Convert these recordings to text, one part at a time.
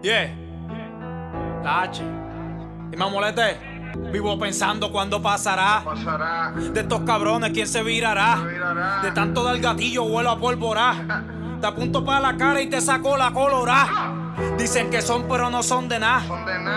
Yeah, la H. Y me molesté. Vivo pensando cuándo pasará. De estos cabrones, ¿quién se virará? De tanto dar gatillo, vuelo a pólvora. Te apunto para la cara y te saco la colorá. Dicen que son, pero no son de nada.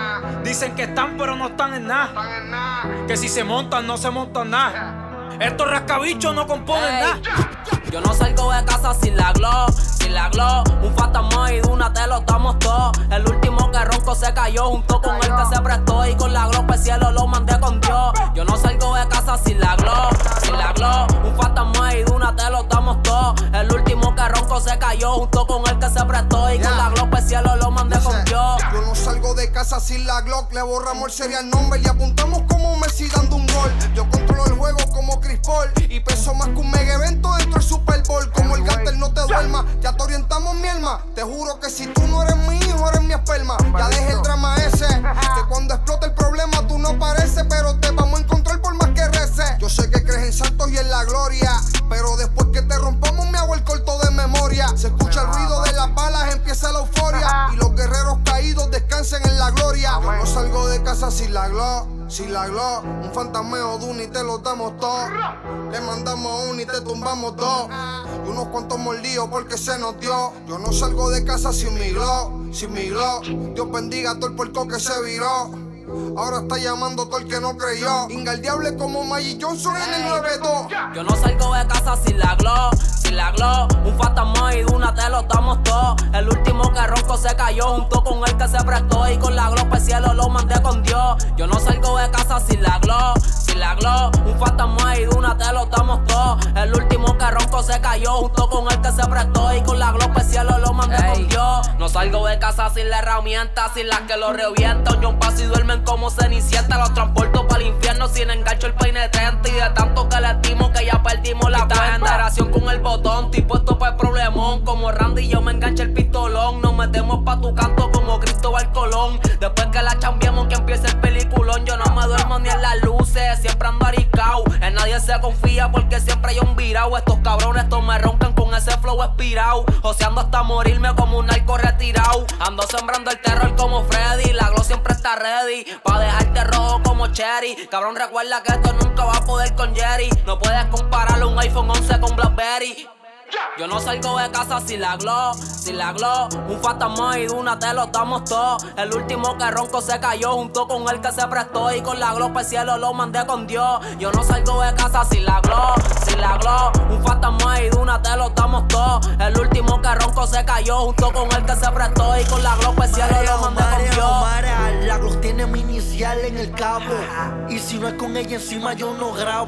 Dicen que están, pero no están en nada. Que si se montan, no se montan nada. Estos rascabichos no componen nada. Yo no salgo de casa sin la glow, sin la glow. Un fantasma y de una te lo damos todos. El último que ronco se cayó junto con el que se prestó. Y con la glow el cielo lo mandé con Dios. Yo no salgo de casa sin la glow, sin la glow. Un fantasma y de una te lo damos todos. El último que ronco se cayó junto con el que se prestó. Y con la glow el cielo lo mandé con Dios. Yo no salgo de casa sin la Glock. Le borramos el serial number y apuntamos como Messi dando un gol. Yo controlo el juego como Chris Paul y peso más que un mega evento dentro del Super Bowl. Como el Gaster, no te duermas, ya te orientamos mi alma. Te juro que si tú no eres mi hijo, eres mi esperma. Ya dejé el drama ese, que cuando explota el problema tú no pareces, pero te vamos a encontrar por más que reces. Yo sé que crees en santos y en la gloria, pero después que te rompamos me hago el corto de memoria. Se escucha el ruido de las balas, empieza la euforia, y los guerreros caídos descansen en la gloria. Yo no salgo de casa sin la glow, sin la glow. Un fantasmeo de uno y te lo damos todo. Le mandamos a uno y te tumbamos dos. Y unos cuantos mordidos porque se nos dio. Yo no salgo de casa sin mi glow, sin mi glow. Dios bendiga a todo el puerco que se viró. Ahora está llamando todo el que no creyó. Ingaldeable como Magic Johnson en el 9-2. Yo no salgo de casa sin la glow, sin la glow. Un fantasma y de una te lo damos todos. El último que ronco se cayó junto con el que se prestó. Y con la glow el cielo lo mandé con Dios. Yo no salgo de casa sin la glow, sin la glow. Un fantasma y de una te lo damos todos. El último que ronco se cayó junto con el que se prestó. Y con la glow el cielo lo mandé con Dios. No salgo de casa sin la herramienta, sin las que lo revientan. Yo paso y duermen como cenicienta. Los transporto para el infierno sin engancho el peine 30. Y de tanto que le estimo que ya perdimos la cuenta. Generación con el botón, estoy puesto para el problemón. Como Randy yo me engancho el pistolón. Nos metemos pa' tu canto como Cristóbal Colón. Después que la chambiemos que empiece el peliculón. Yo no me duermo ni en las luces, siempre ando aricao. En nadie se confía porque siempre hay un virao. Estos cabrones estos me roncan con ese flow expirao. Joseando hasta morirme como un narco retirado. Ando sembrando el terror como Freddy. La glow siempre está ready pa' dejarte rojo como Cherry. Cabrón, recuerda que esto nunca va a poder con Jerry. No puedes compararle un iPhone 11 con BlackBerry. Yo no salgo de casa sin la glow, sin la glow. Un fantasma y de una te lo damos todos. El último que ronco se cayó junto con el que se prestó. Y con la glow el cielo lo mandé con Dios. Yo no salgo de casa sin la glow, sin la glow. Un fantasma y de una te lo damos todos. El último que ronco se cayó junto con el que se prestó. Y con la glow el cielo lo mandé con Dios. La glow tiene mi inicial en el cabo. Y si no es con ella encima yo no grabo.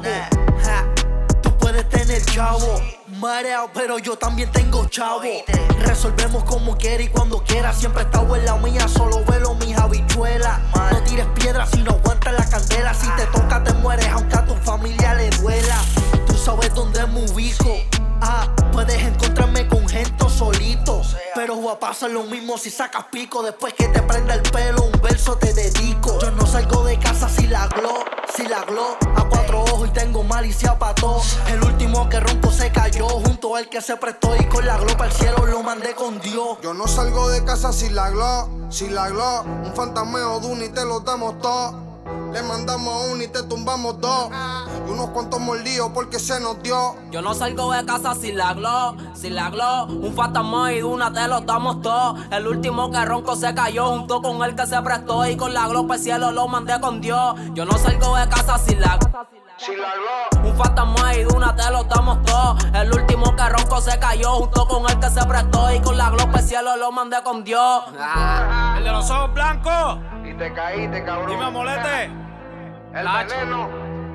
Tú puedes tener chavo, mareado, pero yo también tengo chavo. Resolvemos como quiera y cuando quiera. Siempre he estado en la mía, solo velo mis habichuelas. No tires piedras si no aguantas la candela. Si te toca te mueres aunque a tu familia le duela. Tú sabes dónde me ubico. Puedes encontrarme con gente solito, pero va a pasar lo mismo si sacas pico. Después que te prenda el pelo, un verso te dedico. Yo no salgo de casa sin la glow, sin la glow. A cuatro ojos y tengo malicia pa' todo. El último que ronco se cayó junto al que se prestó. Y con la glow para el cielo lo mandé con Dios. Yo no salgo de casa sin la glow, sin la glow. Un fantasmeo de uno y te lo damos todo. Le mandamos a uno y te tumbamos dos. Y unos cuantos mordidos porque se nos dio. Yo no salgo de casa sin la glow, sin la glow. Un fantasma y de una te lo damos todos. El último que ronco se cayó junto con el que se prestó. Y con la glow el cielo lo mandé con Dios. Yo no salgo de casa sin la glow. Un fantasma y de una te lo damos todos. El último que ronco se cayó junto con el que se prestó. Y con la glow el cielo lo mandé con Dios. El de los ojos blancos. Y te caíste, cabrón. Dime, molete. El veneno.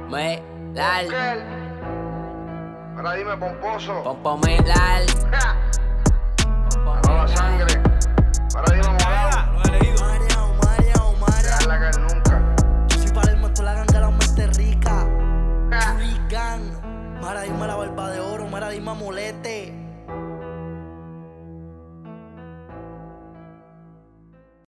Milal. Ahora dime, pomposo. Pompo Milal. Ahora la sangre. Ahora dime,